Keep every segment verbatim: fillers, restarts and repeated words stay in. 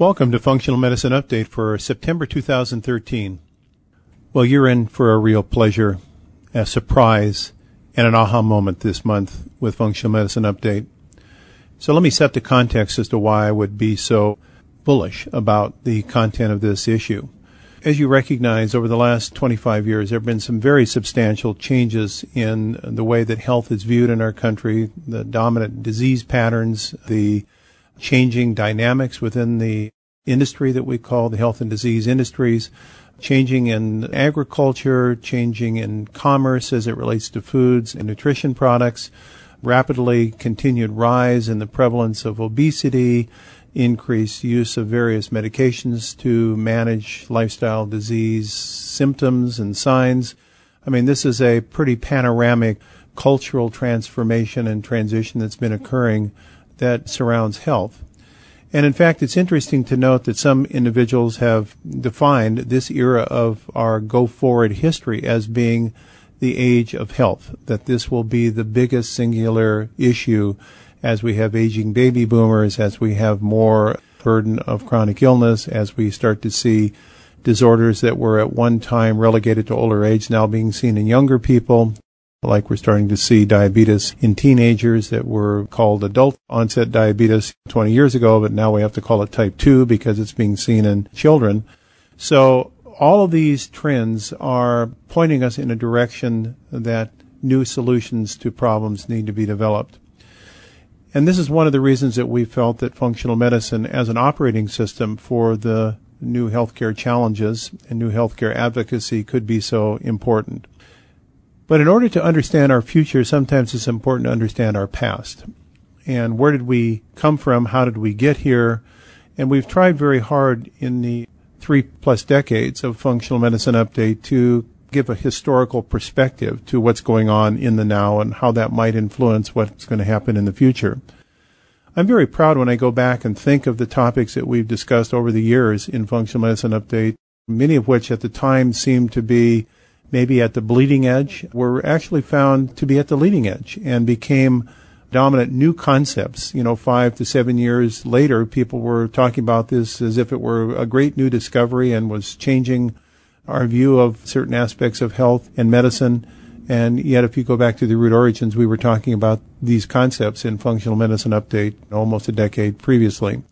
Welcome to Functional Medicine Update for September two thousand thirteen. Well, you're in for a real pleasure, a surprise, and an aha moment this month with Functional Medicine Update. So let me set the context as to why I would be so bullish about the content of this issue. As you recognize, over the last twenty-five years, there have been some very substantial changes in the way that health is viewed in our country, the dominant disease patterns, the changing dynamics within the industry that we call the health and disease industries, changing in agriculture, changing in commerce as it relates to foods and nutrition products, rapidly continued rise in the prevalence of obesity, increased use of various medications to manage lifestyle disease symptoms and signs. I mean, this is a pretty panoramic cultural transformation and transition that's been occurring that surrounds health. And in fact, it's interesting to note that some individuals have defined this era of our go-forward history as being the age of health, that this will be the biggest singular issue as we have aging baby boomers, as we have more burden of chronic illness, as we start to see disorders that were at one time relegated to older age now being seen in younger people. Like we're starting to see diabetes in teenagers that were called adult onset diabetes twenty years ago, but now we have to call it type two because it's being seen in children. So all of these trends are pointing us in a direction that new solutions to problems need to be developed. And this is one of the reasons that we felt that functional medicine as an operating system for the new healthcare challenges and new healthcare advocacy could be so important. But in order to understand our future, sometimes it's important to understand our past. And where did we come from? How did we get here? And we've tried very hard in the three plus decades of Functional Medicine Update to give a historical perspective to what's going on in the now and how that might influence what's going to happen in the future. I'm very proud when I go back and think of the topics that we've discussed over the years in Functional Medicine Update, many of which at the time seemed to be maybe at the bleeding edge, were actually found to be at the leading edge and became dominant new concepts. You know, five to seven years later, people were talking about this as if it were a great new discovery and was changing our view of certain aspects of health and medicine. And yet, if you go back to the root origins, we were talking about these concepts in Functional Medicine Update almost a decade previously.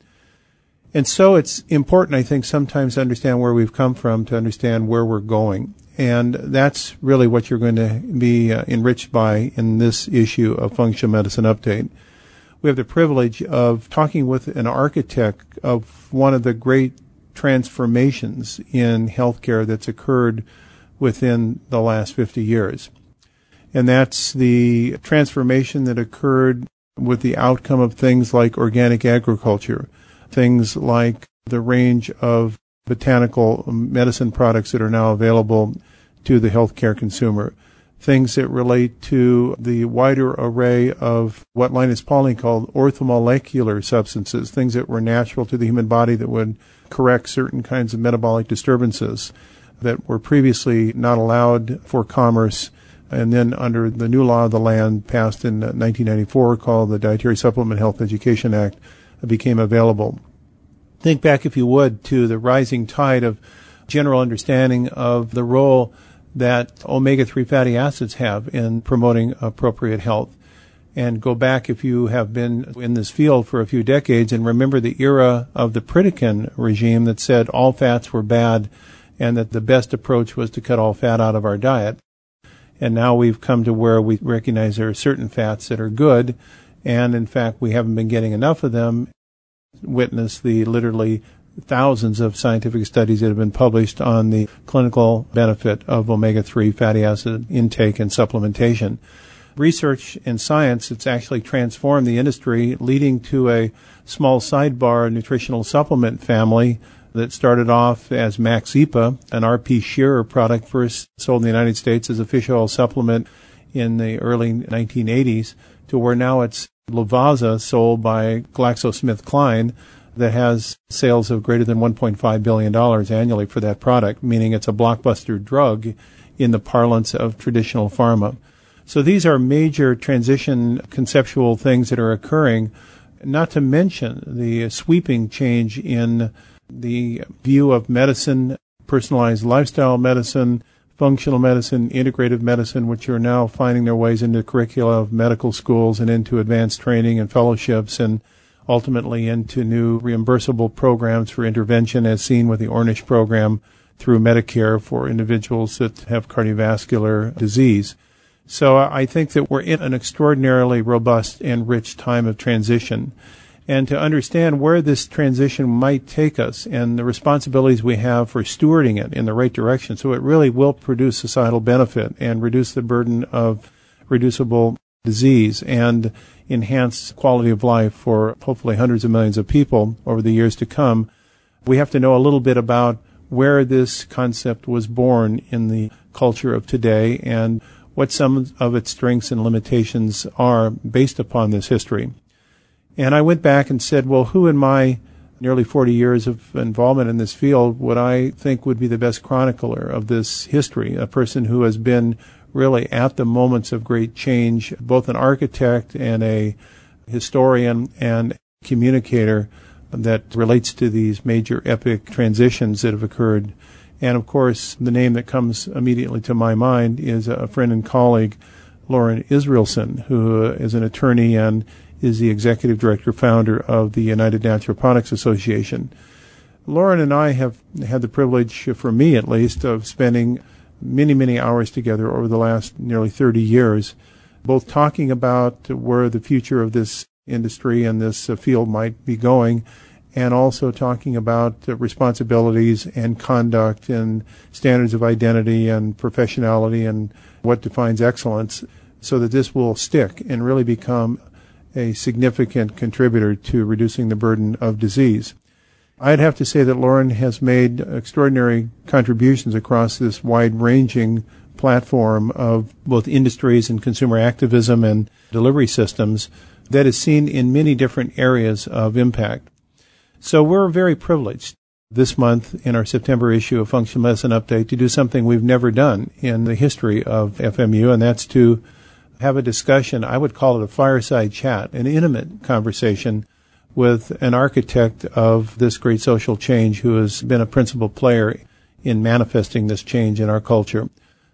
And so it's important, I think, sometimes to understand where we've come from to understand where we're going. And that's really what you're going to be uh, enriched by in this issue of Functional Medicine Update. We have the privilege of talking with an architect of one of the great transformations in healthcare that's occurred within the last fifty years. And that's the transformation that occurred with the outcome of things like organic agriculture, things like the range of botanical medicine products that are now available to the healthcare consumer, things that relate to the wider array of what Linus Pauling called orthomolecular substances, things that were natural to the human body that would correct certain kinds of metabolic disturbances that were previously not allowed for commerce, and then under the new law of the land passed in nineteen ninety-four called the Dietary Supplement Health Education Act became available. Think back, if you would, to the rising tide of general understanding of the role that omega three fatty acids have in promoting appropriate health. And go back, if you have been in this field for a few decades, and remember the era of the Pritikin regime that said all fats were bad and that the best approach was to cut all fat out of our diet. And now we've come to where we recognize there are certain fats that are good, and in fact we haven't been getting enough of them. Witness the literally thousands of scientific studies that have been published on the clinical benefit of omega three fatty acid intake and supplementation. Research and science that's actually transformed the industry, leading to a small sidebar nutritional supplement family that started off as Maxipa, an R P Shearer product first sold in the United States as a fish oil supplement in the early nineteen eighties, to where now it's Lovaza, sold by GlaxoSmithKline, that has sales of greater than one point five billion dollars annually for that product, meaning it's a blockbuster drug in the parlance of traditional pharma. So these are major transition conceptual things that are occurring, not to mention the sweeping change in the view of medicine, personalized lifestyle medicine, functional medicine, integrative medicine, which are now finding their ways into the curricula of medical schools and into advanced training and fellowships and ultimately into new reimbursable programs for intervention as seen with the Ornish program through Medicare for individuals that have cardiovascular disease. So I think that we're in an extraordinarily robust and rich time of transition. And to understand where this transition might take us and the responsibilities we have for stewarding it in the right direction so it really will produce societal benefit and reduce the burden of reducible disease and enhance quality of life for hopefully hundreds of millions of people over the years to come, we have to know a little bit about where this concept was born in the culture of today and what some of its strengths and limitations are based upon this history. And I went back and said, well, who in my nearly forty years of involvement in this field would I think would be the best chronicler of this history, a person who has been really at the moments of great change, both an architect and a historian and communicator that relates to these major epic transitions that have occurred. And, of course, the name that comes immediately to my mind is a friend and colleague, Loren Israelson, who is an attorney and is the executive director founder of the United Naturoponics Association. Loren and I have had the privilege, for me at least, of spending many, many hours together over the last nearly thirty years, both talking about where the future of this industry and this uh, field might be going, and also talking about uh, responsibilities and conduct and standards of identity and professionality and what defines excellence so that this will stick and really become a significant contributor to reducing the burden of disease. I'd have to say that Loren has made extraordinary contributions across this wide-ranging platform of both industries and consumer activism and delivery systems that is seen in many different areas of impact. So we're very privileged this month in our September issue of Functional Medicine Update to do something we've never done in the history of F M U, and that's to have a discussion, I would call it a fireside chat, an intimate conversation with an architect of this great social change who has been a principal player in manifesting this change in our culture.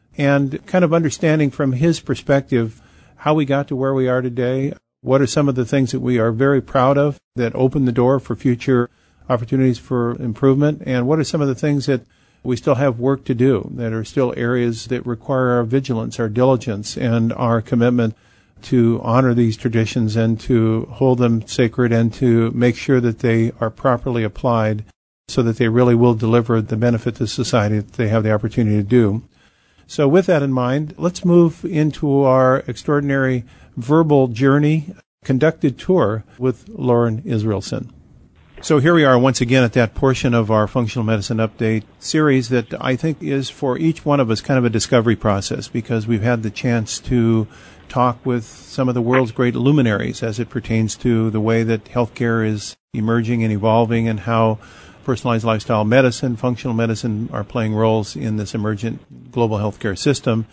And kind of understanding from his perspective how we got to where we are today, what are some of the things that we are very proud of that open the door for future opportunities for improvement, and what are some of the things that we still have work to do, that are still areas that require our vigilance, our diligence, and our commitment to honor these traditions and to hold them sacred and to make sure that they are properly applied so that they really will deliver the benefit to society that they have the opportunity to do. So with that in mind, let's move into our extraordinary verbal journey, conducted tour with Loren Israelson. So here we are once again at that portion of our Functional Medicine Update series that I think is for each one of us kind of a discovery process because we've had the chance to talk with some of the world's great luminaries as it pertains to the way that healthcare is emerging and evolving and how personalized lifestyle medicine, functional medicine are playing roles in this emergent global healthcare system.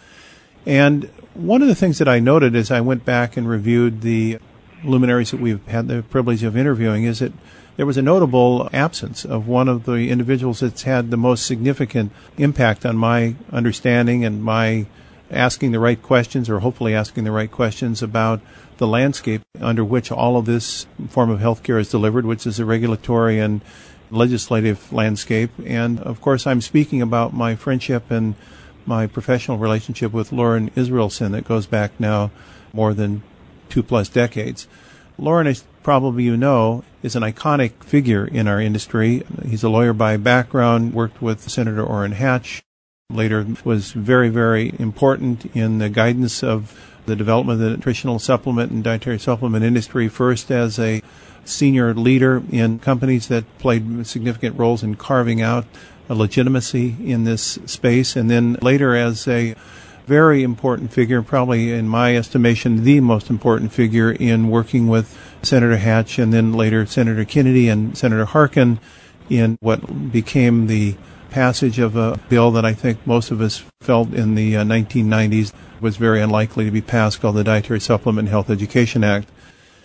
And one of the things that I noted as I went back and reviewed the luminaries that we've had the privilege of interviewing is that there was a notable absence of one of the individuals that's had the most significant impact on my understanding and my asking the right questions, or hopefully asking the right questions about the landscape under which all of this form of healthcare is delivered, which is a regulatory and legislative landscape. And, of course, I'm speaking about my friendship and my professional relationship with Loren Israelson that goes back now more than two-plus decades. Loren, as probably you know, is an iconic figure in our industry. He's a lawyer by background, worked with Senator Orrin Hatch, later was very, very important in the guidance of the development of the nutritional supplement and dietary supplement industry, first as a senior leader in companies that played significant roles in carving out a legitimacy in this space, and then later as a very important figure, probably in my estimation the most important figure in working with Senator Hatch and then later Senator Kennedy and Senator Harkin in what became the passage of a bill that I think most of us felt in the uh, nineteen nineties was very unlikely to be passed, called the Dietary Supplement and Health Education Act.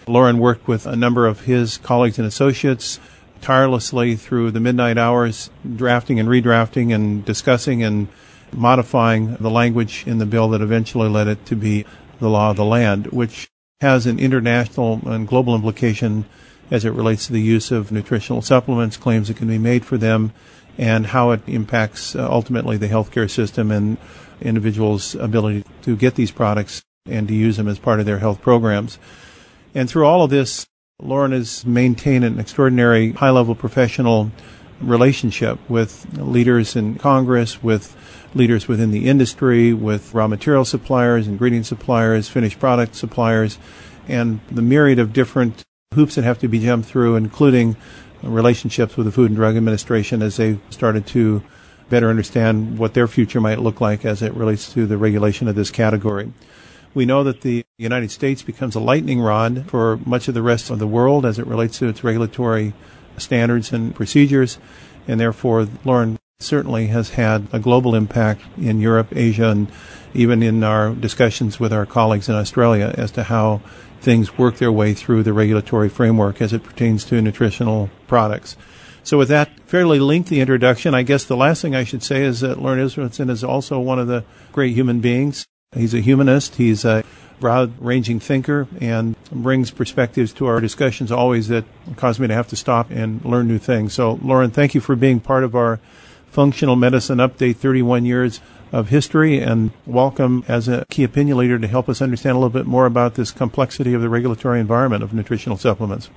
Lauren worked with a number of his colleagues and associates tirelessly through the midnight hours, drafting and redrafting and discussing and modifying the language in the bill that eventually led it to be the law of the land, which has an international and global implication as it relates to the use of nutritional supplements, claims that can be made for them, and how it impacts uh, ultimately the healthcare system and individuals' ability to get these products and to use them as part of their health programs. And through all of this, Lauren has maintained an extraordinary high-level professional relationship with leaders in Congress, with leaders within the industry, with raw material suppliers, ingredient suppliers, finished product suppliers, and the myriad of different hoops that have to be jumped through, including relationships with the Food and Drug Administration as they started to better understand what their future might look like as it relates to the regulation of this category. We know that the United States becomes a lightning rod for much of the rest of the world as it relates to its regulatory standards and procedures, and therefore Lauren certainly has had a global impact in Europe, Asia, and even in our discussions with our colleagues in Australia as to how things work their way through the regulatory framework as it pertains to nutritional products. So with that fairly lengthy introduction, I guess the last thing I should say is that Lauren Israelson is also one of the great human beings. He's a humanist. He's a broad-ranging thinker and brings perspectives to our discussions always that cause me to have to stop and learn new things. So, Lauren, thank you for being part of our Functional Medicine Update, thirty-one years of history, and welcome as a key opinion leader to help us understand a little bit more about this complexity of the regulatory environment of nutritional supplements.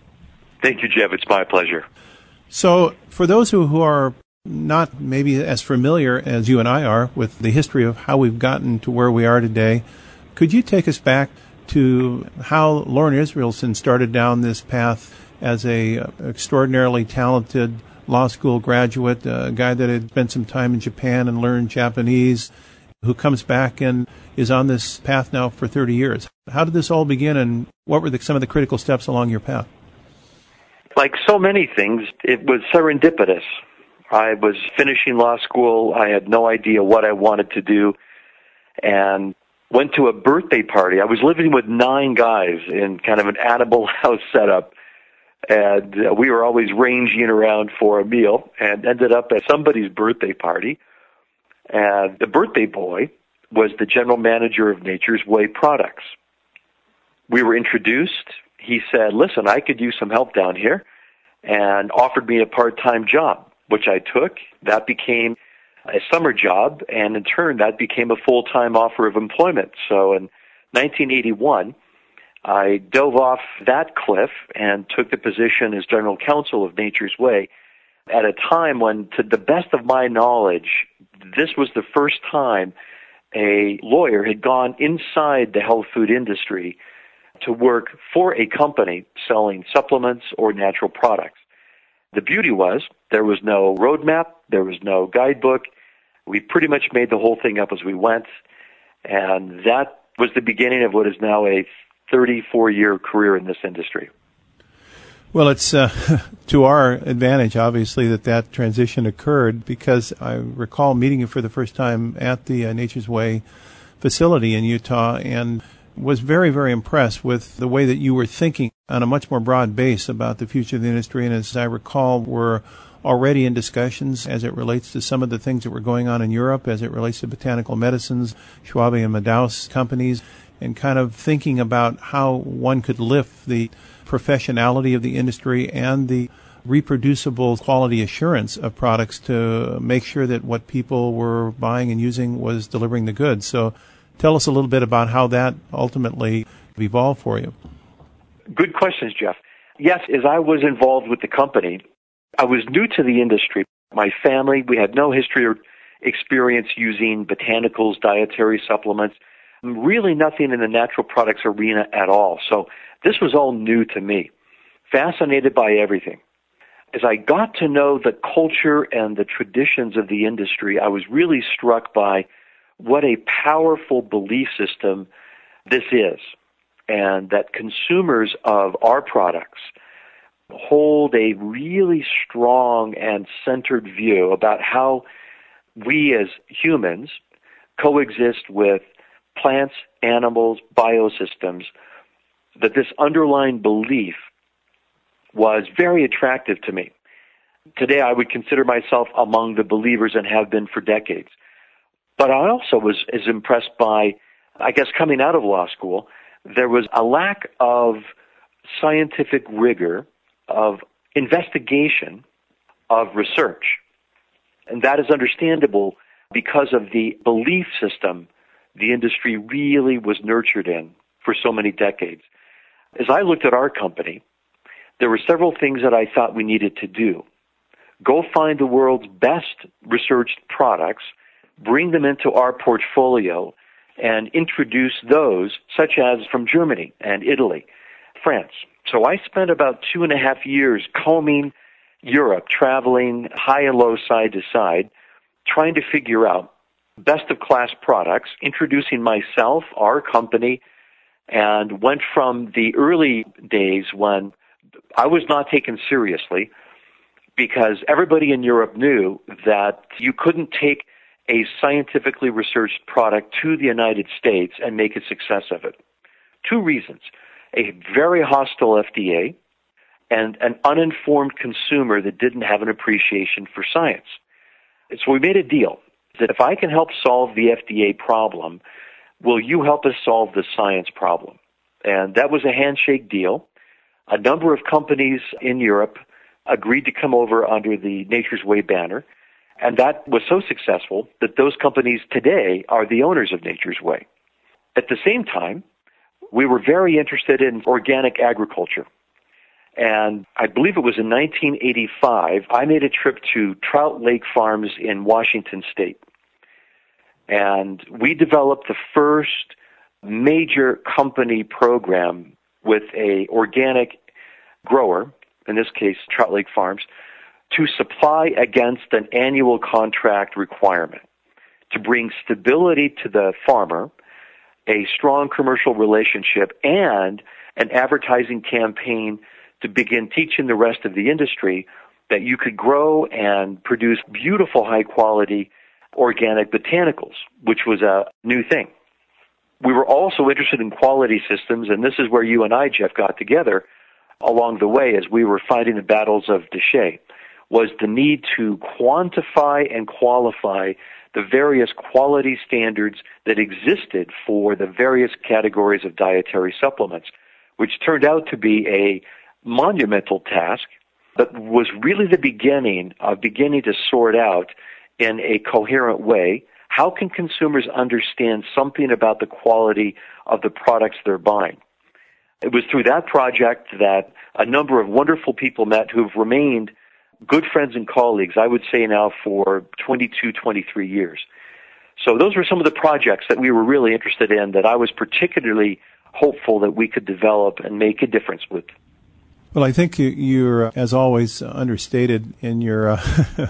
Thank you, Jeff. It's my pleasure. So for those who, who are not maybe as familiar as you and I are with the history of how we've gotten to where we are today, could you take us back to how Lauren Israelson started down this path as a uh, extraordinarily talented law school graduate, a guy that had spent some time in Japan and learned Japanese, who comes back and is on this path now for thirty years. How did this all begin, and what were the, some of the critical steps along your path? Like so many things, it was serendipitous. I was finishing law school. I had no idea what I wanted to do, and went to a birthday party. I was living with nine guys in kind of an Animal House setup. And uh, we were always ranging around for a meal and ended up at somebody's birthday party. And the birthday boy was the general manager of Nature's Way products. We were introduced. He said, listen, I could use some help down here, and offered me a part-time job, which I took. That became a summer job, and in turn, that became a full-time offer of employment. So in nineteen eighty-one, I dove off that cliff and took the position as general counsel of Nature's Way at a time when, to the best of my knowledge, this was the first time a lawyer had gone inside the health food industry to work for a company selling supplements or natural products. The beauty was there was no roadmap, there was no guidebook. We pretty much made the whole thing up as we went, and that was the beginning of what is now a thirty-four-year career in this industry. Well, it's uh, to our advantage, obviously, that that transition occurred, because I recall meeting you for the first time at the uh, Nature's Way facility in Utah and was very, very impressed with the way that you were thinking on a much more broad base about the future of the industry. And as I recall, we're already in discussions as it relates to some of the things that were going on in Europe, as it relates to botanical medicines, Schwab and Madaus companies, and kind of thinking about how one could lift the professionality of the industry and the reproducible quality assurance of products to make sure that what people were buying and using was delivering the goods. So tell us a little bit about how that ultimately evolved for you. Good questions, Jeff. Yes, as I was involved with the company, I was new to the industry. My family, we had no history or experience using botanicals, dietary supplements, really nothing in the natural products arena at all. So this was all new to me. Fascinated by everything. As I got to know the culture and the traditions of the industry, I was really struck by what a powerful belief system this is, and that consumers of our products hold a really strong and centered view about how we as humans coexist with plants, animals, biosystems that this underlying belief was very attractive to me. Today, I would consider myself among the believers and have been for decades. But I also was as impressed by, I guess, coming out of law school, there was a lack of scientific rigor, of investigation, of research. And that is understandable because of the belief system the industry really was nurtured in for so many decades. As I looked at our company, there were several things that I thought we needed to do. Go find the world's best researched products, bring them into our portfolio, and introduce those, such as from Germany and Italy, France. So I spent about two and a half years combing Europe, traveling high and low, side to side, trying to figure out best-of-class products, introducing myself, our company, and went from the early days when I was not taken seriously because everybody in Europe knew that you couldn't take a scientifically researched product to the United States and make a success of it. Two reasons. A very hostile F D A and an uninformed consumer that didn't have an appreciation for science. And so we made a deal that if I can help solve the F D A problem, will you help us solve the science problem? And that was a handshake deal. A number of companies in Europe agreed to come over under the Nature's Way banner, and that was so successful that those companies today are the owners of Nature's Way. At the same time, we were very interested in organic agriculture. And I believe it was in nineteen eighty-five, I made a trip to Trout Lake Farms in Washington State. And we developed the first major company program with a organic grower, in this case Trout Lake Farms, to supply against an annual contract requirement to bring stability to the farmer, a strong commercial relationship, and an advertising campaign to begin teaching the rest of the industry that you could grow and produce beautiful, high-quality organic botanicals, which was a new thing. We were also interested in quality systems, and this is where you and I, Jeff, got together along the way as we were fighting the battles of DSHEA, was the need to quantify and qualify the various quality standards that existed for the various categories of dietary supplements, which turned out to be a monumental task, but was really the beginning of beginning to sort out in a coherent way how can consumers understand something about the quality of the products they're buying. It was through that project that a number of wonderful people met who've remained good friends and colleagues, I would say now for twenty-two, twenty-three years. So those were some of the projects that we were really interested in that I was particularly hopeful that we could develop and make a difference with. Well, I think you're, as always, understated in your uh,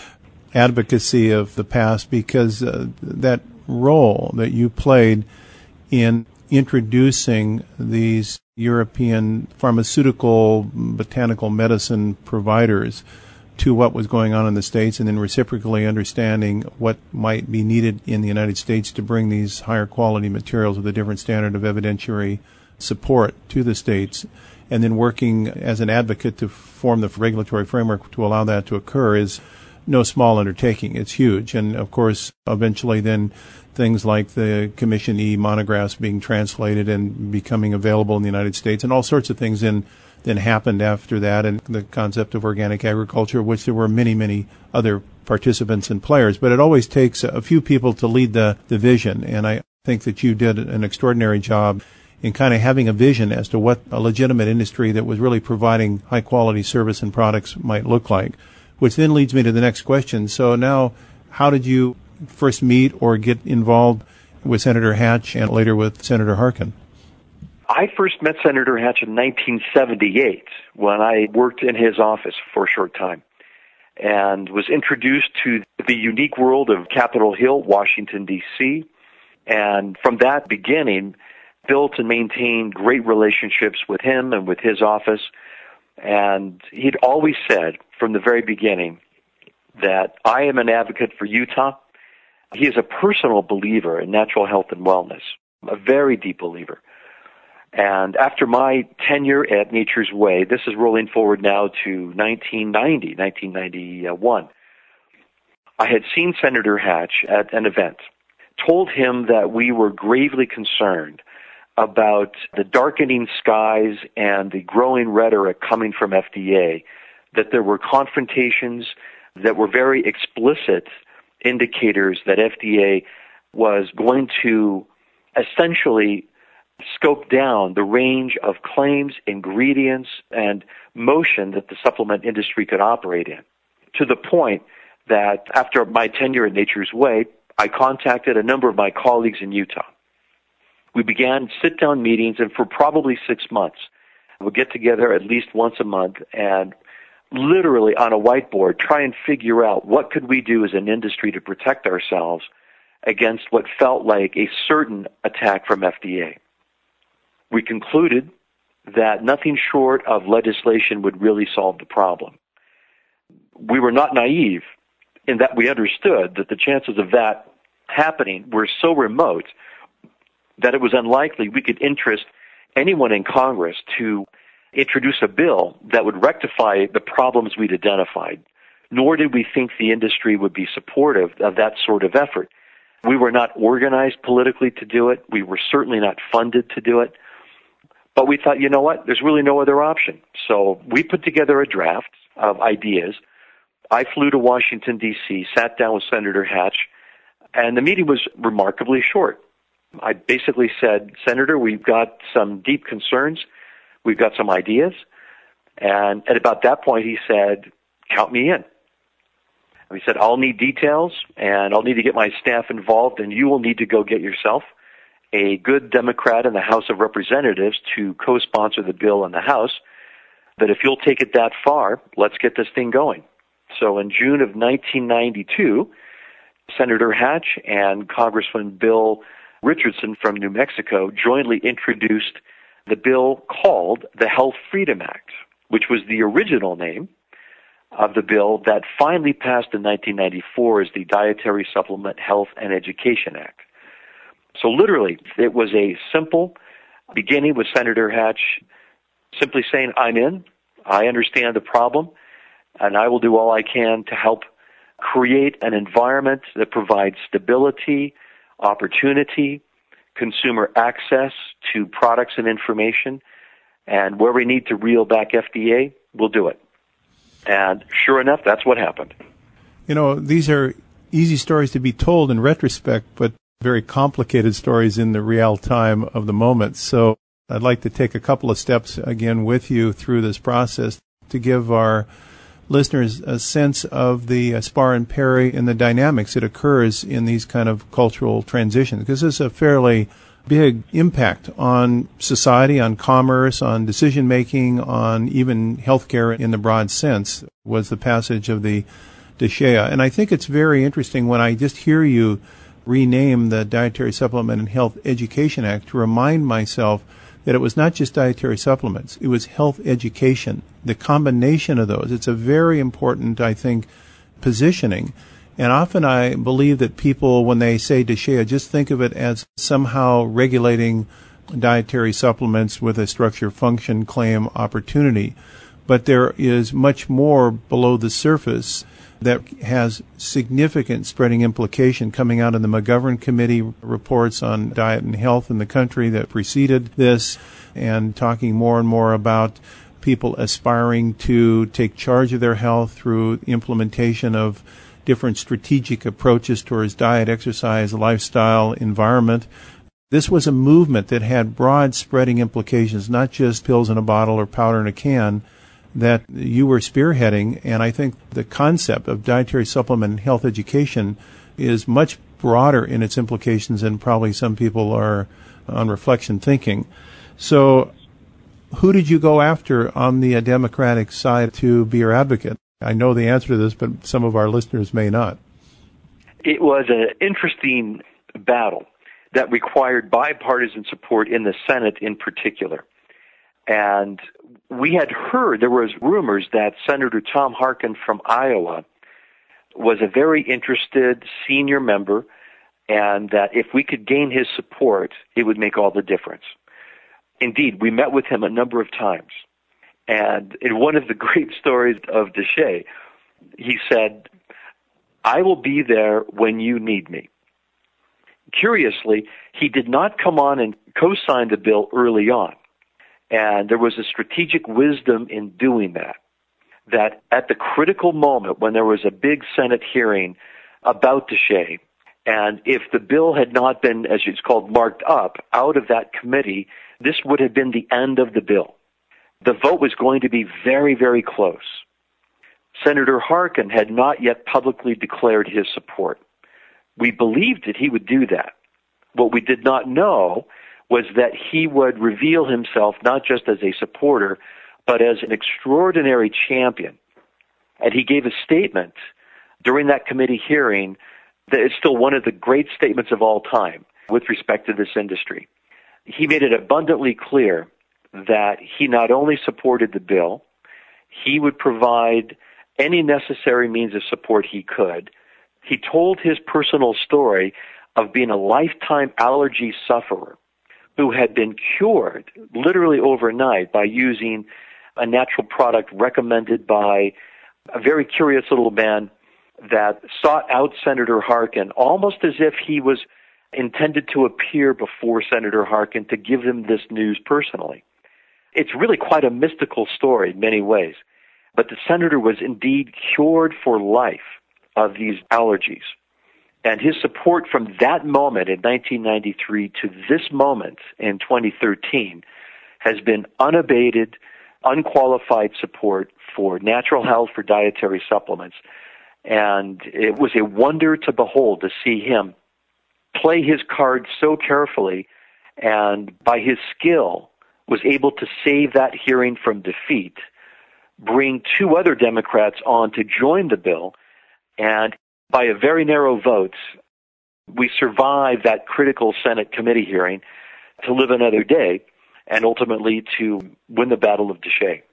advocacy of the past because uh, that role that you played in introducing these European pharmaceutical botanical medicine providers to what was going on in the States and then reciprocally understanding what might be needed in the United States to bring these higher quality materials with a different standard of evidentiary support to the States, and then working as an advocate to form the regulatory framework to allow that to occur is no small undertaking. It's huge. And, of course, eventually then things like the Commission E monographs being translated and becoming available in the United States and all sorts of things then, then happened after that, and the concept of organic agriculture, which there were many, many other participants and players. But it always takes a few people to lead the, the vision, and I think that you did an extraordinary job in kind of having a vision as to what a legitimate industry that was really providing high-quality service and products might look like, which then leads me to the next question. So now, how did you first meet or get involved with Senator Hatch and later with Senator Harkin? I first met Senator Hatch in nineteen seventy-eight when I worked in his office for a short time and was introduced to the unique world of Capitol Hill, Washington, D C, and from that beginning built and maintained great relationships with him and with his office. And he'd always said from the very beginning that I am an advocate for Utah. He is a personal believer in natural health and wellness, a very deep believer. And after my tenure at Nature's Way, this is rolling forward now to nineteen ninety, nineteen ninety-one, I had seen Senator Hatch at an event, told him that we were gravely concerned about the darkening skies and the growing rhetoric coming from F D A, that there were confrontations that were very explicit indicators that F D A was going to essentially scope down the range of claims, ingredients, and motion that the supplement industry could operate in, to the point that after my tenure at Nature's Way, I contacted a number of my colleagues in Utah. We began sit-down meetings, and for probably six months, we'll get together at least once a month and literally on a whiteboard try and figure out what could we do as an industry to protect ourselves against what felt like a certain attack from F D A. We concluded that nothing short of legislation would really solve the problem. We were not naive in that we understood that the chances of that happening were so remote that it was unlikely we could interest anyone in Congress to introduce a bill that would rectify the problems we'd identified, nor did we think the industry would be supportive of that sort of effort. We were not organized politically to do it. We were certainly not funded to do it. But we thought, you know what, there's really no other option. So we put together a draft of ideas. I flew to Washington, D C, sat down with Senator Hatch, and the meeting was remarkably short. I basically said, Senator, we've got some deep concerns. We've got some ideas. And at about that point, he said, count me in. And he said, I'll need details, and I'll need to get my staff involved, and you will need to go get yourself a good Democrat in the House of Representatives to co-sponsor the bill in the House. But if you'll take it that far, let's get this thing going. So in June of nineteen ninety-two, Senator Hatch and Congressman Bill Richardson from New Mexico jointly introduced the bill called the Health Freedom Act, which was the original name of the bill that finally passed in nineteen ninety-four as the Dietary Supplement Health and Education Act. So literally, it was a simple beginning with Senator Hatch simply saying, I'm in, I understand the problem, and I will do all I can to help create an environment that provides stability, opportunity, consumer access to products and information, and where we need to reel back F D A, we'll do it. And sure enough, that's what happened. You know, these are easy stories to be told in retrospect, but very complicated stories in the real time of the moment. So I'd like to take a couple of steps again with you through this process to give our listeners a sense of the uh, spar and parry and the dynamics that occurs in these kind of cultural transitions, because this is a fairly big impact on society, on commerce, on decision-making, on even healthcare in the broad sense, was the passage of the D S H E A. And I think it's very interesting when I just hear you rename the Dietary Supplement and Health Education Act to remind myself that it was not just dietary supplements, it was health education, the combination of those. It's a very important, I think, positioning. And often I believe that people, when they say D S H E A, just think of it as somehow regulating dietary supplements with a structure-function claim opportunity. But there is much more below the surface that has significant spreading implication coming out of the McGovern Committee reports on diet and health in the country that preceded this, and talking more and more about people aspiring to take charge of their health through implementation of different strategic approaches towards diet, exercise, lifestyle, environment. This was a movement that had broad spreading implications, not just pills in a bottle or powder in a can, that you were spearheading. And I think the concept of dietary supplement and health education is much broader in its implications than probably some people are on reflection thinking. So who did you go after on the Democratic side to be your advocate? I know the answer to this, but some of our listeners may not. It was an interesting battle that required bipartisan support in the Senate in particular. And we had heard, there was rumors that Senator Tom Harkin from Iowa was a very interested senior member, and that if we could gain his support, it would make all the difference. Indeed, we met with him a number of times. And in one of the great stories of DeShay, he said, "I will be there when you need me." Curiously, he did not come on and co-sign the bill early on. And there was a strategic wisdom in doing that, that at the critical moment when there was a big Senate hearing about DeShay, and if the bill had not been, as it's called, marked up out of that committee, this would have been the end of the bill. The vote was going to be very, very close. Senator Harkin had not yet publicly declared his support. We believed that he would do that. What we did not know was that he would reveal himself not just as a supporter, but as an extraordinary champion. And he gave a statement during that committee hearing that is still one of the great statements of all time with respect to this industry. He made it abundantly clear that he not only supported the bill, he would provide any necessary means of support he could. He told his personal story of being a lifetime allergy sufferer who had been cured literally overnight by using a natural product recommended by a very curious little man that sought out Senator Harkin almost as if he was intended to appear before Senator Harkin to give him this news personally. It's really quite a mystical story in many ways, but the senator was indeed cured for life of these allergies. And his support from that moment in nineteen ninety-three to this moment in twenty thirteen has been unabated, unqualified support for natural health, for dietary supplements. And it was a wonder to behold to see him play his cards so carefully, and by his skill was able to save that hearing from defeat, bring two other Democrats on to join the bill, and by a very narrow vote, we survived that critical Senate committee hearing to live another day and ultimately to win the Battle of DeShay.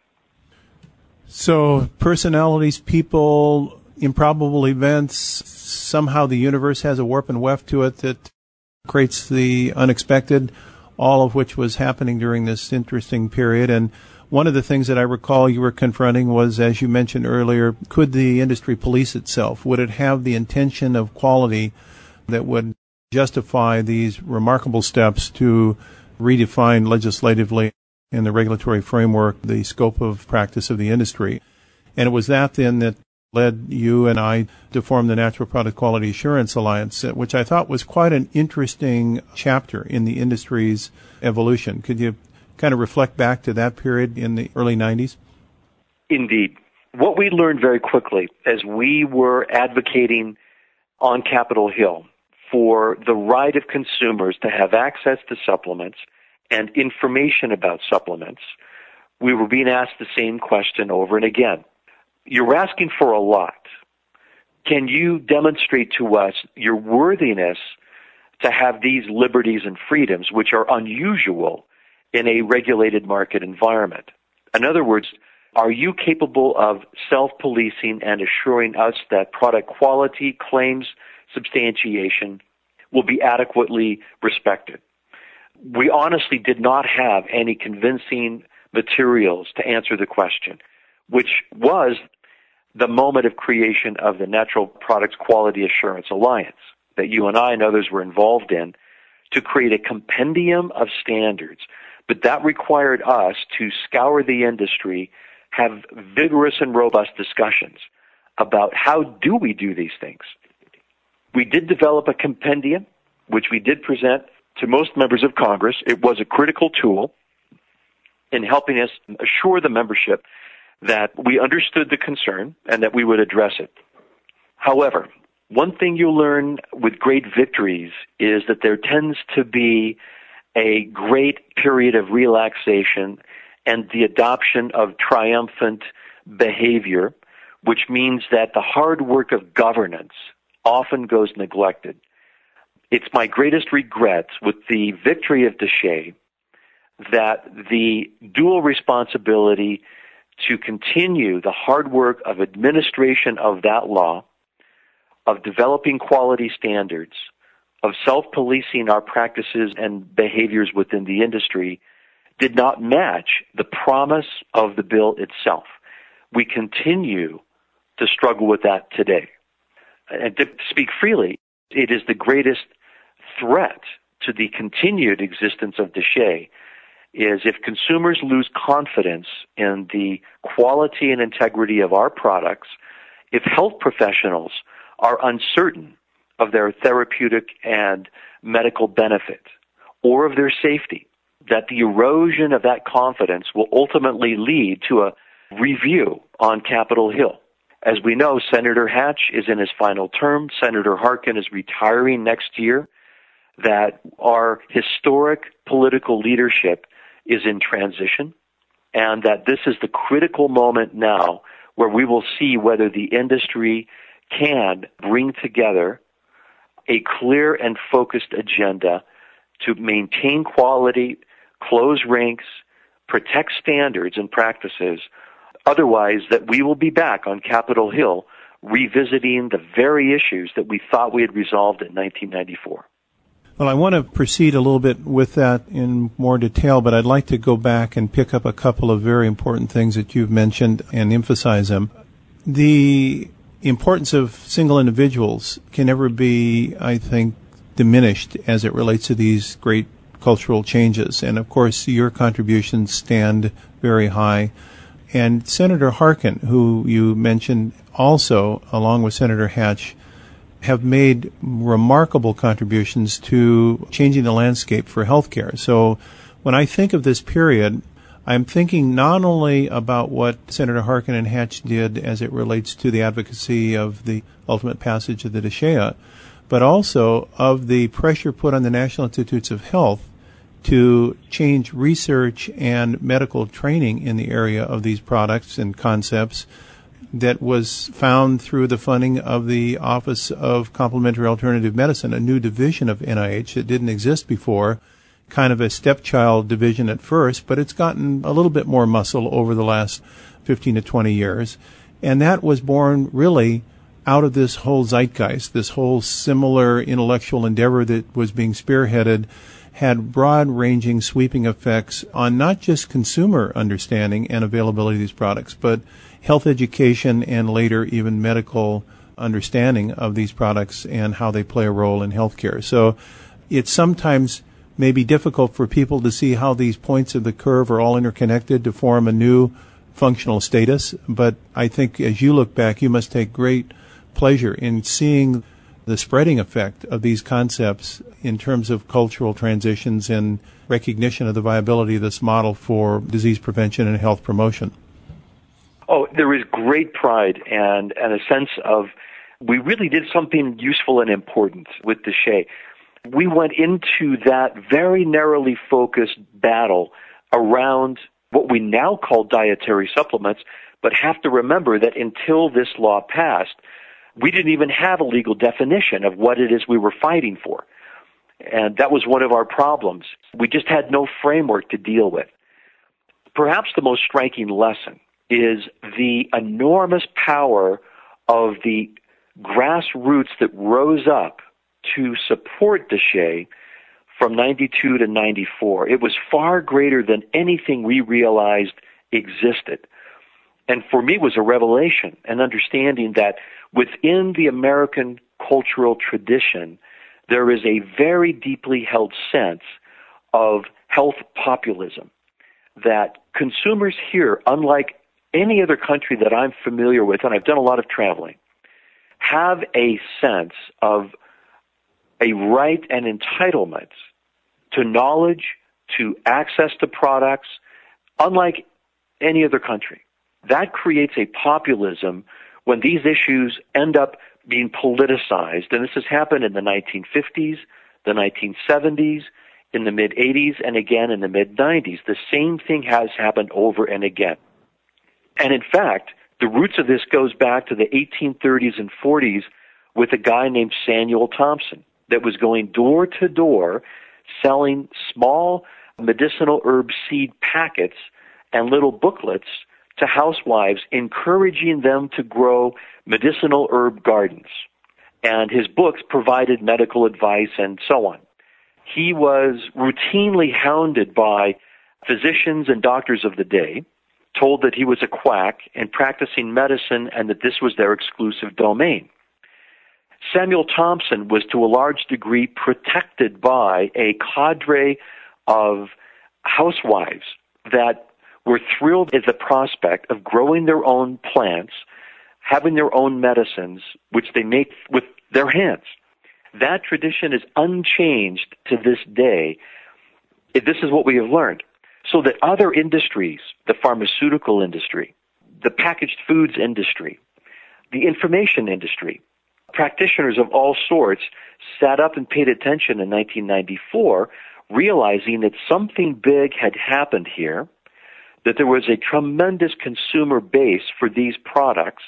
So personalities, people, improbable events, somehow the universe has a warp and weft to it that creates the unexpected, all of which was happening during this interesting period. And one of the things that I recall you were confronting was, as you mentioned earlier, could the industry police itself? Would it have the intention of quality that would justify these remarkable steps to redefine legislatively in the regulatory framework the scope of practice of the industry? And it was that then that led you and I to form the Natural Product Quality Assurance Alliance, which I thought was quite an interesting chapter in the industry's evolution. Could you kind of reflect back to that period in the early nineties? Indeed. What we learned very quickly as we were advocating on Capitol Hill for the right of consumers to have access to supplements and information about supplements, we were being asked the same question over and again. You're asking for a lot. Can you demonstrate to us your worthiness to have these liberties and freedoms, which are unusual in a regulated market environment? In other words, are you capable of self-policing and assuring us that product quality claims substantiation will be adequately respected? We honestly did not have any convincing materials to answer the question, which was the moment of creation of the Natural Products Quality Assurance Alliance that you and I and others were involved in to create a compendium of standards. But that required us to scour the industry, have vigorous and robust discussions about how do we do these things. We did develop a compendium, which we did present to most members of Congress. It was a critical tool in helping us assure the membership that we understood the concern and that we would address it. However, one thing you learn with great victories is that there tends to be a great period of relaxation and the adoption of triumphant behavior, which means that the hard work of governance often goes neglected. It's my greatest regret with the victory of DeShay that the dual responsibility to continue the hard work of administration of that law, of developing quality standards, of self-policing our practices and behaviors within the industry, did not match the promise of the bill itself. We continue to struggle with that today. And to speak freely, it is the greatest threat to the continued existence of DSHEA is if consumers lose confidence in the quality and integrity of our products, if health professionals are uncertain of their therapeutic and medical benefit or of their safety, that the erosion of that confidence will ultimately lead to a review on Capitol Hill. As we know, Senator Hatch is in his final term. Senator Harkin is retiring next year. That our historic political leadership is in transition, and that this is the critical moment now where we will see whether the industry can bring together a clear and focused agenda to maintain quality, close ranks, protect standards and practices. Otherwise, that we will be back on Capitol Hill revisiting the very issues that we thought we had resolved in nineteen ninety-four. Well, I want to proceed a little bit with that in more detail, but I'd like to go back and pick up a couple of very important things that you've mentioned and emphasize them. The importance of single individuals can never be, I think, diminished as it relates to these great cultural changes. And, of course, your contributions stand very high. And Senator Harkin, who you mentioned also, along with Senator Hatch, have made remarkable contributions to changing the landscape for healthcare. So when I think of this period, I'm thinking not only about what Senator Harkin and Hatch did as it relates to the advocacy of the ultimate passage of the DSHEA, but also of the pressure put on the National Institutes of Health to change research and medical training in the area of these products and concepts that was found through the funding of the Office of Complementary Alternative Medicine, a new division of N I H that didn't exist before, kind of a stepchild division at first, but it's gotten a little bit more muscle over the last fifteen to twenty years. And that was born really out of this whole zeitgeist, this whole similar intellectual endeavor that was being spearheaded, had broad-ranging, sweeping effects on not just consumer understanding and availability of these products, but health education and later even medical understanding of these products and how they play a role in healthcare. So it's sometimes maybe difficult for people to see how these points of the curve are all interconnected to form a new functional status. But I think as you look back, you must take great pleasure in seeing the spreading effect of these concepts in terms of cultural transitions and recognition of the viability of this model for disease prevention and health promotion. Oh, there is great pride and, and a sense of we really did something useful and important with DSHEA. We went into that very narrowly focused battle around what we now call dietary supplements, but have to remember that until this law passed, we didn't even have a legal definition of what it is we were fighting for. And that was one of our problems. We just had no framework to deal with. Perhaps the most striking lesson is the enormous power of the grassroots that rose up to support DSHEA from ninety-two to ninety-four. It was far greater than anything we realized existed. And for me, it was a revelation, an understanding that within the American cultural tradition, there is a very deeply held sense of health populism, that consumers here, unlike any other country that I'm familiar with, and I've done a lot of traveling, have a sense of a right and entitlement to knowledge, to access to products, unlike any other country. That creates a populism when these issues end up being politicized, and this has happened in the nineteen fifties, the nineteen seventies, in the mid-eighties, and again in the mid-nineties. The same thing has happened over and again. And in fact, the roots of this goes back to the eighteen thirties and forties with a guy named Samuel Thompson that was going door to door selling small medicinal herb seed packets and little booklets to housewives, encouraging them to grow medicinal herb gardens. And his books provided medical advice and so on. He was routinely hounded by physicians and doctors of the day told that he was a quack and practicing medicine and that this was their exclusive domain. Samuel Thompson was to a large degree protected by a cadre of housewives that were thrilled at the prospect of growing their own plants, having their own medicines, which they make with their hands. That tradition is unchanged to this day. This is what we have learned. So that other industries, the pharmaceutical industry, the packaged foods industry, the information industry, practitioners of all sorts sat up and paid attention in nineteen ninety-four, realizing that something big had happened here, that there was a tremendous consumer base for these products,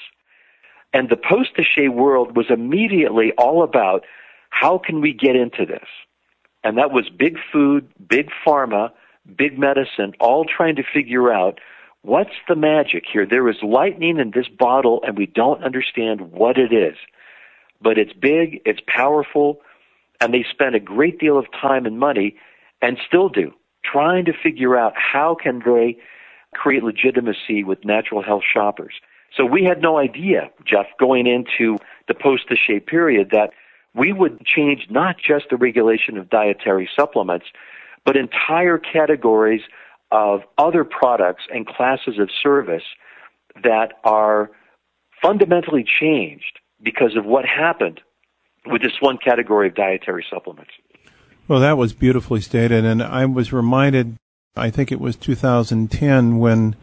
and the post-Taché world was immediately all about how can we get into this? And that was big food, big pharma, big medicine, all trying to figure out what's the magic here. There is lightning in this bottle, and we don't understand what it is. But it's big, it's powerful, and they spend a great deal of time and money, and still do, trying to figure out how can they create legitimacy with natural health shoppers. So we had no idea, Jeff, going into the post-Taché period, that we would change not just the regulation of dietary supplements, but entire categories of other products and classes of service that are fundamentally changed because of what happened with this one category of dietary supplements. Well, that was beautifully stated, and I was reminded, I think it was two thousand ten, when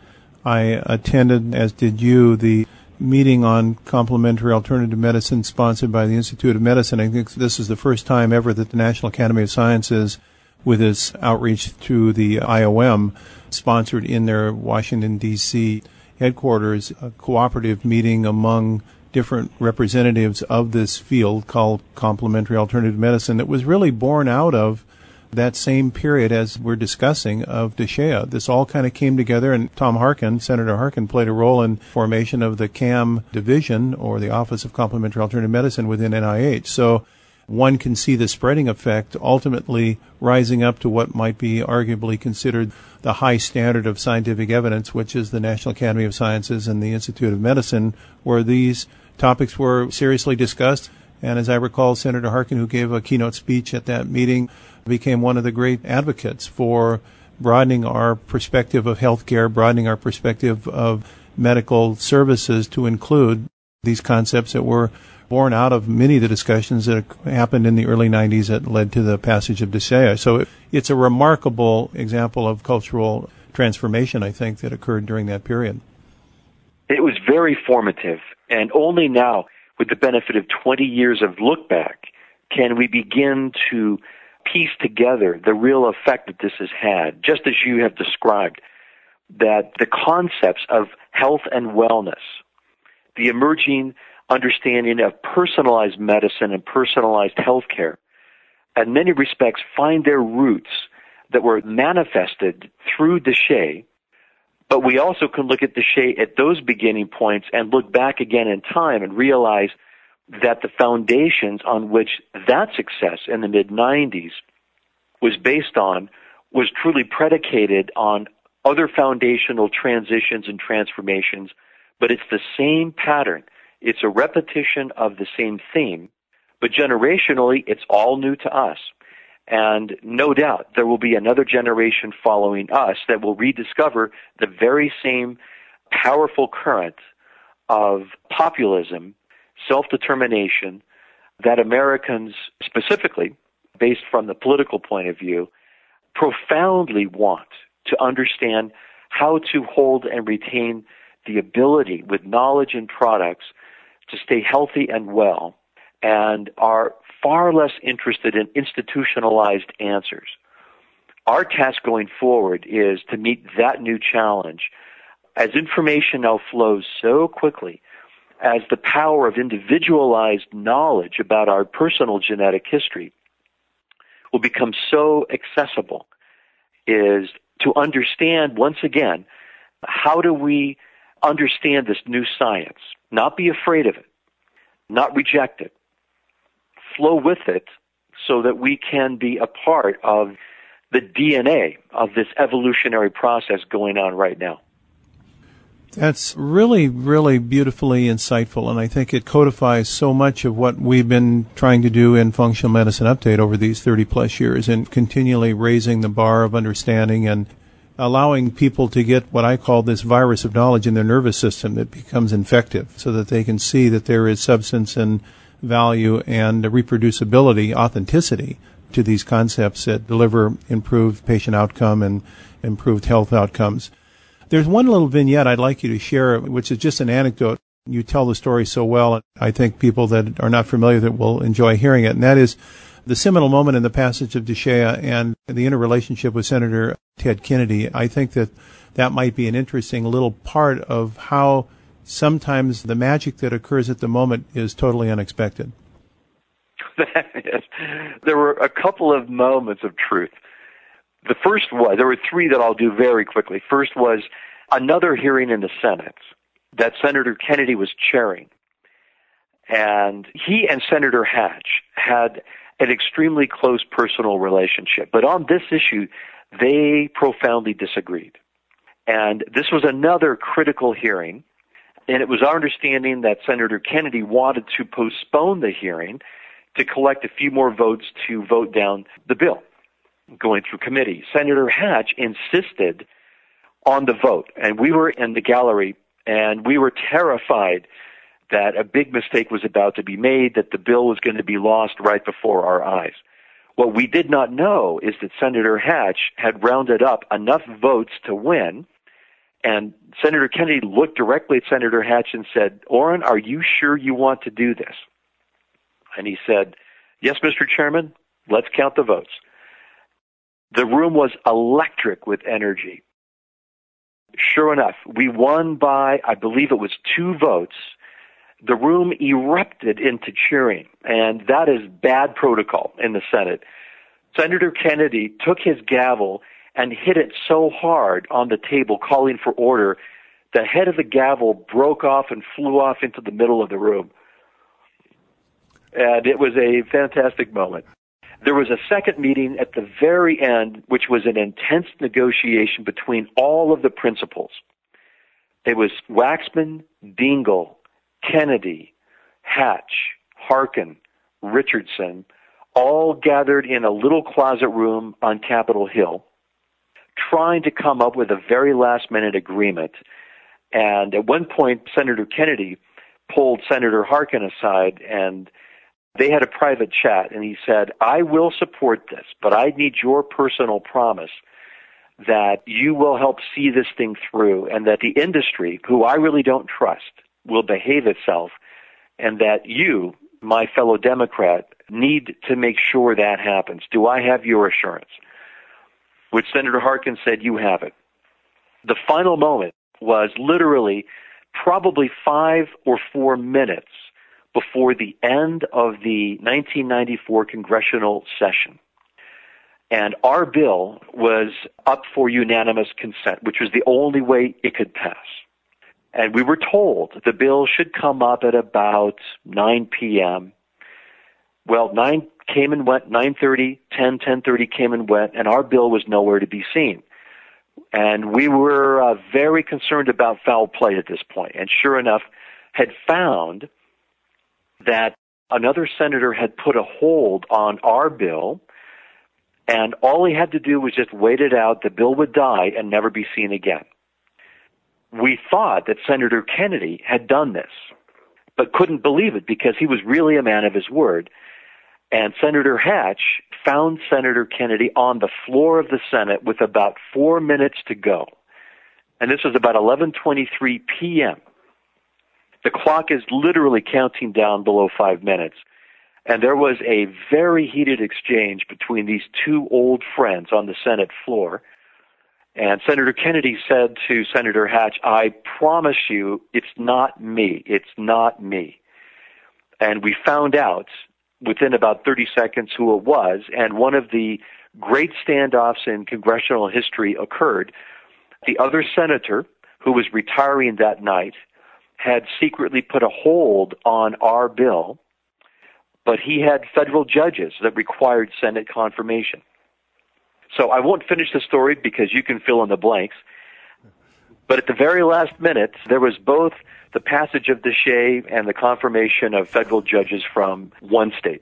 I attended, as did you, the meeting on complementary alternative medicine sponsored by the Institute of Medicine. I think this is the first time ever that the National Academy of Sciences, with its outreach to the I O M, sponsored in their Washington, D C headquarters a cooperative meeting among different representatives of this field called complementary alternative medicine that was really born out of that same period as we're discussing of DSHEA. This all kind of came together, and Tom Harkin, Senator Harkin, played a role in formation of the C A M division, or the Office of Complementary Alternative Medicine, within N I H. So one can see the spreading effect ultimately rising up to what might be arguably considered the high standard of scientific evidence, which is the National Academy of Sciences and the Institute of Medicine, where these topics were seriously discussed. And as I recall, Senator Harkin, who gave a keynote speech at that meeting, became one of the great advocates for broadening our perspective of healthcare, broadening our perspective of medical services to include these concepts that were born out of many of the discussions that happened in the early nineties that led to the passage of DSHEA. So it, it's a remarkable example of cultural transformation, I think, that occurred during that period. It was very formative, and only now, with the benefit of twenty years of look back, can we begin to piece together the real effect that this has had, just as you have described, that the concepts of health and wellness, the emerging understanding of personalized medicine and personalized healthcare, in many respects find their roots that were manifested through DSHEA, but we also can look at DSHEA at those beginning points and look back again in time and realize that the foundations on which that success in the mid nineties was based on was truly predicated on other foundational transitions and transformations, but it's the same pattern. It's a repetition of the same theme, but generationally, it's all new to us. And no doubt there will be another generation following us that will rediscover the very same powerful current of populism, self-determination, that Americans, specifically based from the political point of view, profoundly want to understand how to hold and retain the ability with knowledge and products to stay healthy and well, and are far less interested in institutionalized answers. Our task going forward is to meet that new challenge. As information now flows so quickly, as the power of individualized knowledge about our personal genetic history will become so accessible, is to understand, once again, how do we understand this new science, not be afraid of it, not reject it, flow with it so that we can be a part of the D N A of this evolutionary process going on right now. That's really, really beautifully insightful, and I think it codifies so much of what we've been trying to do in Functional Medicine Update over these thirty-plus years, and continually raising the bar of understanding and allowing people to get what I call this virus of knowledge in their nervous system that becomes infective, so that they can see that there is substance and value and reproducibility, authenticity to these concepts that deliver improved patient outcome and improved health outcomes. There's one little vignette I'd like you to share, which is just an anecdote. You tell the story so well, and I think people that are not familiar with it will enjoy hearing it, and that is the seminal moment in the passage of DSHEA and the interrelationship with Senator Ted Kennedy. I think that that might be an interesting little part of how sometimes the magic that occurs at the moment is totally unexpected. There were a couple of moments of truth. The first was, there were three that I'll do very quickly. First was another hearing in the Senate that Senator Kennedy was chairing. And he and Senator Hatch had an extremely close personal relationship. But on this issue, they profoundly disagreed. And this was another critical hearing. And it was our understanding that Senator Kennedy wanted to postpone the hearing to collect a few more votes to vote down the bill going through committee. Senator Hatch insisted on the vote, and we were in the gallery, and we were terrified that a big mistake was about to be made, that the bill was going to be lost right before our eyes. What we did not know is that Senator Hatch had rounded up enough votes to win, and Senator Kennedy looked directly at Senator Hatch and said, "Orrin, are you sure you want to do this?" And he said, "Yes, Mister Chairman, let's count the votes." The room was electric with energy. Sure enough, we won by, I believe it was two votes. The room erupted into cheering, and that is bad protocol in the Senate. Senator Kennedy took his gavel and hit it so hard on the table, calling for order, the head of the gavel broke off and flew off into the middle of the room. And it was a fantastic moment. There was a second meeting at the very end, which was an intense negotiation between all of the principals. It was Waxman, Dingell, Kennedy, Hatch, Harkin, Richardson, all gathered in a little closet room on Capitol Hill, trying to come up with a very last-minute agreement. And at one point, Senator Kennedy pulled Senator Harkin aside, and they had a private chat, and he said, "I will support this, but I need your personal promise that you will help see this thing through, and that the industry, who I really don't trust, will behave itself, and that you, my fellow Democrat, need to make sure that happens. Do I have your assurance?" Which Senator Harkin said, "You have it." The final moment was literally probably five or four minutes before the end of the nineteen ninety-four congressional session. And our bill was up for unanimous consent, which was the only way it could pass. And we were told the bill should come up at about nine p.m. Well, nine came and went, nine thirty, ten, ten thirty came and went, and our bill was nowhere to be seen. And we were uh, very concerned about foul play at this point, and sure enough, had found that another senator had put a hold on our bill, and all he had to do was just wait it out. The bill would die and never be seen again. We thought that Senator Kennedy had done this, but couldn't believe it because he was really a man of his word. And Senator Hatch found Senator Kennedy on the floor of the Senate with about four minutes to go. And this was about eleven twenty-three p.m. The clock is literally counting down below five minutes. And there was a very heated exchange between these two old friends on the Senate floor. And Senator Kennedy said to Senator Hatch, "I promise you, it's not me. It's not me." And we found out within about thirty seconds who it was, and one of the great standoffs in congressional history occurred. The other senator, who was retiring that night, had secretly put a hold on our bill, but he had federal judges that required Senate confirmation. So I won't finish the story because you can fill in the blanks. But at the very last minute, there was both the passage of DSHEA and the confirmation of federal judges from one state.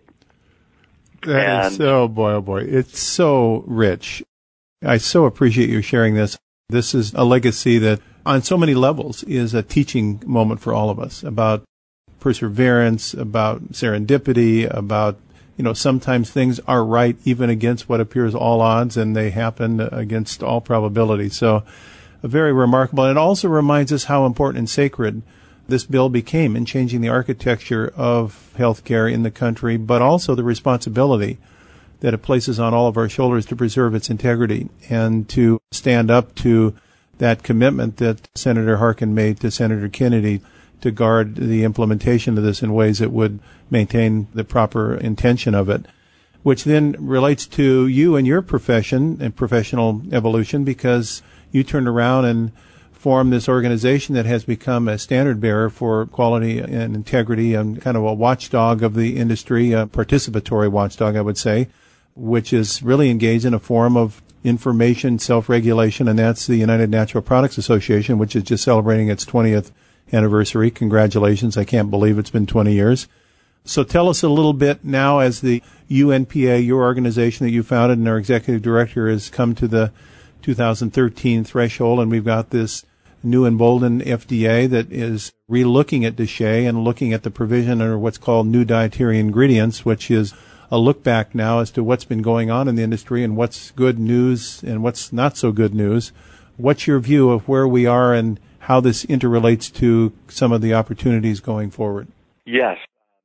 That and, is so, boy, oh boy. It's so rich. I so appreciate you sharing this. This is a legacy that on so many levels is a teaching moment for all of us about perseverance, about serendipity, about, you know, sometimes things are right even against what appears all odds, and they happen against all probability. So very remarkable. And it also reminds us how important and sacred this bill became in changing the architecture of healthcare in the country, but also the responsibility that it places on all of our shoulders to preserve its integrity and to stand up to that commitment that Senator Harkin made to Senator Kennedy to guard the implementation of this in ways that would maintain the proper intention of it, which then relates to you and your profession and professional evolution, because you turned around and formed this organization that has become a standard bearer for quality and integrity and kind of a watchdog of the industry, a participatory watchdog, I would say, which is really engaged in a form of information self-regulation, and that's the United Natural Products Association, which is just celebrating its twentieth anniversary. Congratulations. I can't believe it's been twenty years. So tell us a little bit now, as the U N P A, your organization that you founded and our executive director, has come to the two thousand thirteen threshold, and we've got this new emboldened F D A that is relooking at DSHEA and looking at the provision under what's called new dietary ingredients, which is a look back now as to what's been going on in the industry and what's good news and what's not so good news. What's your view of where we are and how this interrelates to some of the opportunities going forward? Yes.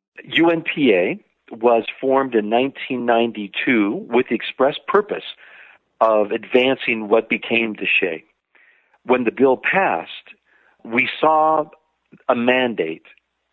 U N P A was formed in nineteen ninety-two with the express purpose of advancing what became DSHEA. When the bill passed, we saw a mandate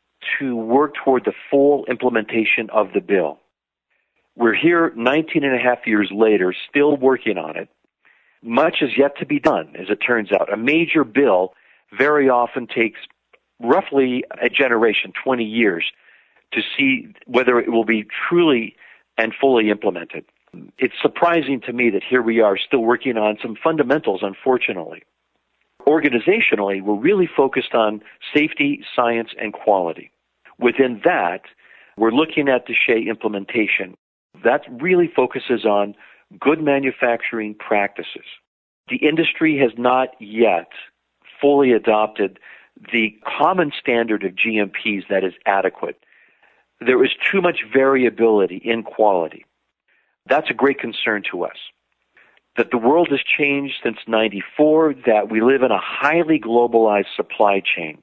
to work toward the full implementation of the bill. We're here nineteen and a half years later, still working on it. Much is yet to be done, as it turns out. A major bill very often takes roughly a generation, twenty years, to see whether it will be truly and fully implemented. It's surprising to me that here we are still working on some fundamentals, unfortunately. Organizationally, we're really focused on safety, science, and quality. Within that, we're looking at DSHEA implementation. That really focuses on good manufacturing practices. The industry has not yet fully adopted the common standard of G M Ps that is adequate. There is too much variability in quality. That's a great concern to us. That the world has changed since ninety-four, that we live in a highly globalized supply chain.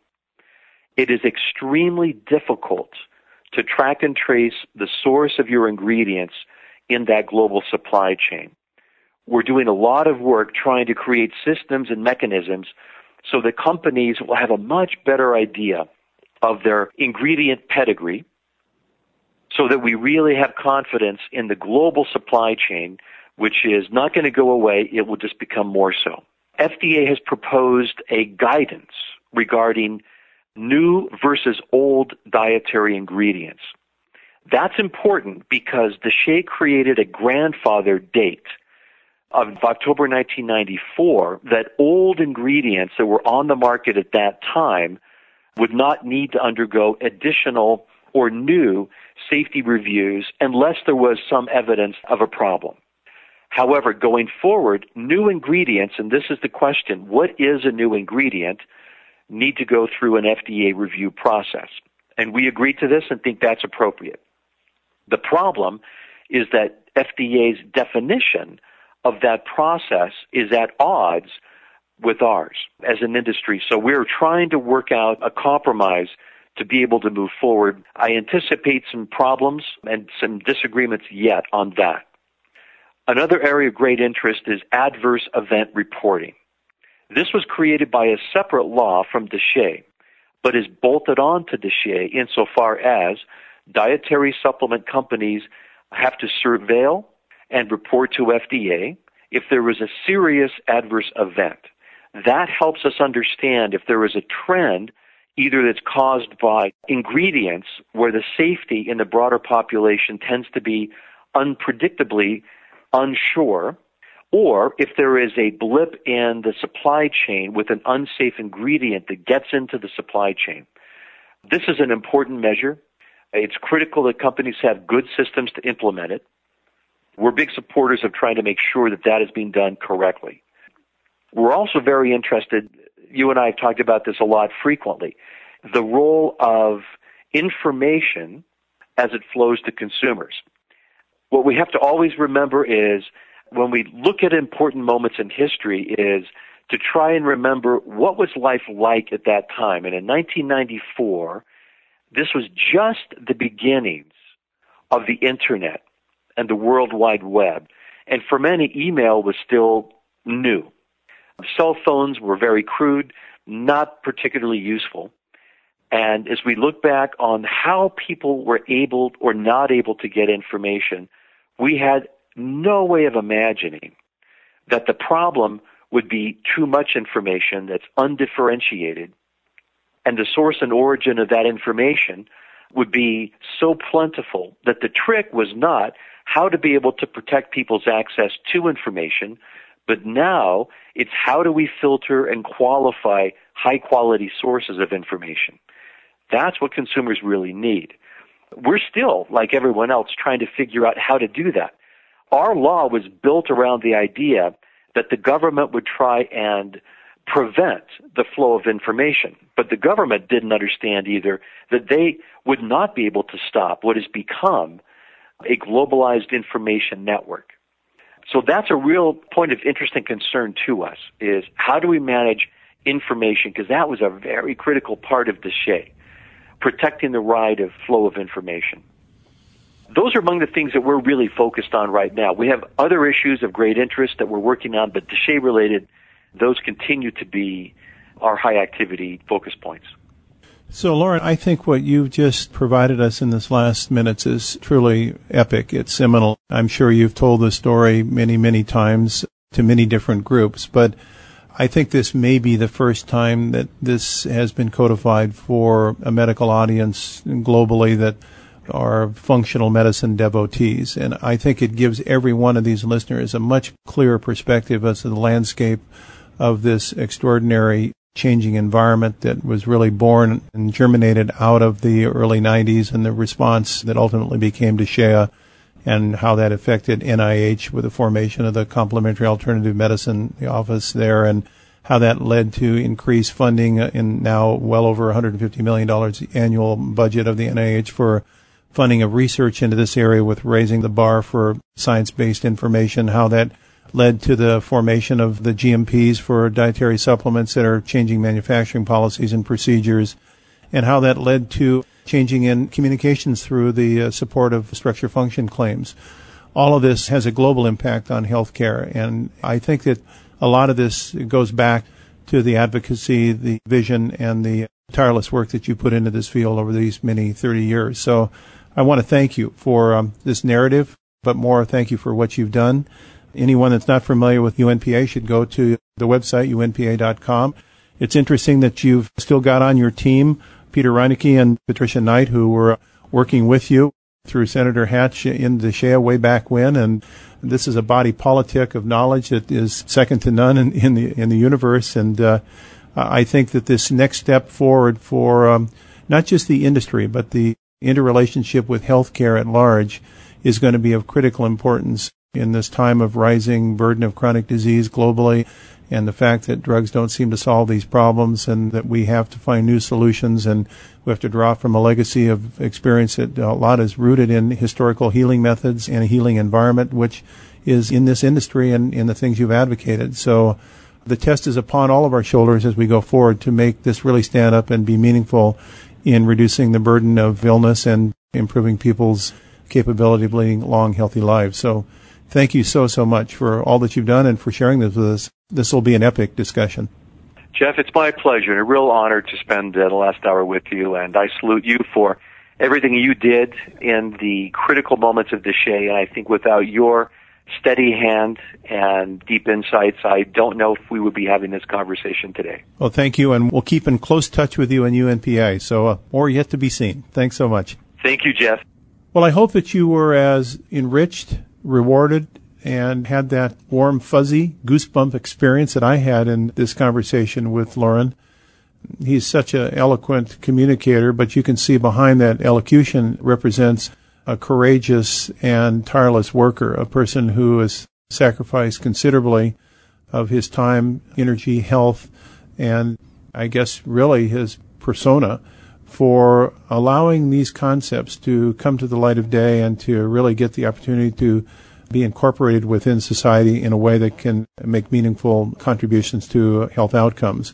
It is extremely difficult to track and trace the source of your ingredients in that global supply chain. We're doing a lot of work trying to create systems and mechanisms so that companies will have a much better idea of their ingredient pedigree, so that we really have confidence in the global supply chain, which is not going to go away, it will just become more so. F D A has proposed a guidance regarding new versus old dietary ingredients. That's important because DSHEA created a grandfather date of October nineteen ninety-four that old ingredients that were on the market at that time would not need to undergo additional or new safety reviews unless there was some evidence of a problem. However, going forward, new ingredients, and this is the question, what is a new ingredient, need to go through an F D A review process. And we agreed to this and think that's appropriate. The problem is that F D A's definition of that process is at odds with ours as an industry. So we're trying to work out a compromise to be able to move forward. I anticipate some problems and some disagreements yet on that. Another area of great interest is adverse event reporting. This was created by a separate law from DSHEA, but is bolted on to DSHEA insofar as dietary supplement companies have to surveil and report to F D A if there is a serious adverse event. That helps us understand if there is a trend either that's caused by ingredients where the safety in the broader population tends to be unpredictably unsure, or if there is a blip in the supply chain with an unsafe ingredient that gets into the supply chain. This is an important measure. It's critical that companies have good systems to implement it. We're big supporters of trying to make sure that that is being done correctly. We're also very interested, you and I have talked about this a lot frequently, the role of information as it flows to consumers. What we have to always remember is when we look at important moments in history is to try and remember what was life like at that time. And in nineteen ninety-four, this was just the beginnings of the Internet and the World Wide Web. And for many, email was still new. Cell phones were very crude, not particularly useful. And as we look back on how people were able or not able to get information, we had no way of imagining that the problem would be too much information that's undifferentiated, and the source and origin of that information would be so plentiful that the trick was not how to be able to protect people's access to information, but now it's how do we filter and qualify high-quality sources of information. That's what consumers really need. We're still, like everyone else, trying to figure out how to do that. Our law was built around the idea that the government would try and prevent the flow of information. But the government didn't understand either that they would not be able to stop what has become a globalized information network. So that's a real point of interest and concern to us, is how do we manage information, because that was a very critical part of the S H E A, protecting the right of flow of information. Those are among the things that we're really focused on right now. We have other issues of great interest that we're working on, but the S H E A-related, those continue to be our high-activity focus points. So, Lauren, I think what you've just provided us in this last minutes is truly epic. It's seminal. I'm sure you've told the story many, many times to many different groups, but I think this may be the first time that this has been codified for a medical audience globally that are functional medicine devotees. And I think it gives every one of these listeners a much clearer perspective as to the landscape of this extraordinary changing environment that was really born and germinated out of the early nineties and the response that ultimately became to S H E A and how that affected N I H with the formation of the Complementary Alternative Medicine office there, and how that led to increased funding in now well over one hundred fifty million dollars annual budget of the N I H for funding of research into this area with raising the bar for science-based information, how that led to the formation of the G M Ps for dietary supplements that are changing manufacturing policies and procedures, and how that led to changing in communications through the uh, support of structure function claims. All of this has a global impact on healthcare, and I think that a lot of this goes back to the advocacy, the vision, and the tireless work that you put into this field over these many thirty years. So I want to thank you for um, this narrative, but more thank you for what you've done. Anyone that's not familiar with U N P A should go to the website, U N P A dot com. It's interesting that you've still got on your team Peter Reinecke and Patricia Knight, who were working with you through Senator Hatch in the S H E A way back when, and this is a body politic of knowledge that is second to none in, in the in the universe. And uh, I think that this next step forward for um, not just the industry, but the interrelationship with healthcare at large is going to be of critical importance in this time of rising burden of chronic disease globally, and the fact that drugs don't seem to solve these problems, and that we have to find new solutions, and we have to draw from a legacy of experience that a lot is rooted in historical healing methods and a healing environment, which is in this industry and in the things you've advocated. So the test is upon all of our shoulders as we go forward to make this really stand up and be meaningful in reducing the burden of illness and improving people's capability of leading long, healthy lives. So thank you so, so much for all that you've done and for sharing this with us. This will be an epic discussion. Jeff, it's my pleasure and a real honor to spend uh, the last hour with you, and I salute you for everything you did in the critical moments of the S H E A, and I think without your steady hand and deep insights, I don't know if we would be having this conversation today. Well, thank you, and we'll keep in close touch with you in U N P A, so uh, more yet to be seen. Thanks so much. Thank you, Jeff. Well, I hope that you were as enriched, rewarded, and had that warm, fuzzy, goosebump experience that I had in this conversation with Loren. He's such an eloquent communicator, but you can see behind that elocution represents a courageous and tireless worker, a person who has sacrificed considerably of his time, energy, health, and I guess really his persona for allowing these concepts to come to the light of day and to really get the opportunity to be incorporated within society in a way that can make meaningful contributions to health outcomes.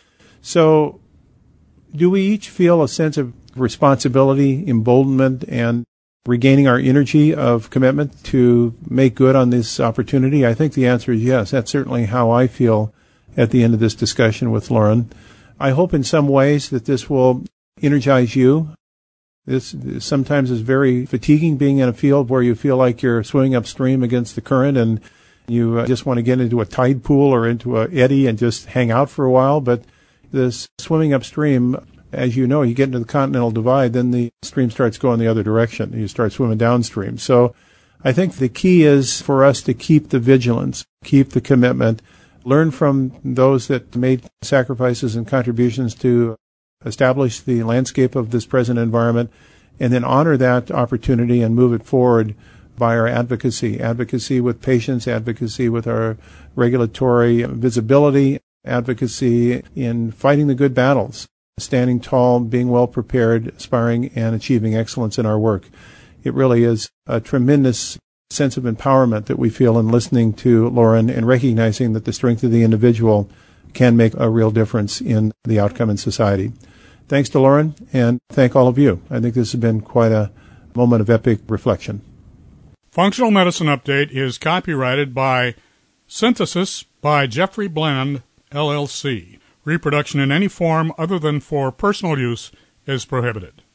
So, do we each feel a sense of responsibility, emboldenment, and regaining our energy of commitment to make good on this opportunity? I think the answer is yes. That's certainly how I feel at the end of this discussion with Loren. I hope in some ways that this will energize you. This sometimes is very fatiguing, being in a field where you feel like you're swimming upstream against the current and you uh, just want to get into a tide pool or into a eddy and just hang out for a while. But this swimming upstream, as you know, you get into the continental divide, then the stream starts going the other direction. You start swimming downstream. So I think the key is for us to keep the vigilance, keep the commitment, learn from those that made sacrifices and contributions to establish the landscape of this present environment, and then honor that opportunity and move it forward by our advocacy. Advocacy with patients, advocacy with our regulatory visibility, advocacy in fighting the good battles, standing tall, being well prepared, aspiring and achieving excellence in our work. It really is a tremendous sense of empowerment that we feel in listening to Loren and recognizing that the strength of the individual can make a real difference in the outcome in society. Thanks to Loren, and thank all of you. I think this has been quite a moment of epic reflection. Functional Medicine Update is copyrighted by Synthesis by Jeffrey Blend, L L C. Reproduction in any form other than for personal use is prohibited.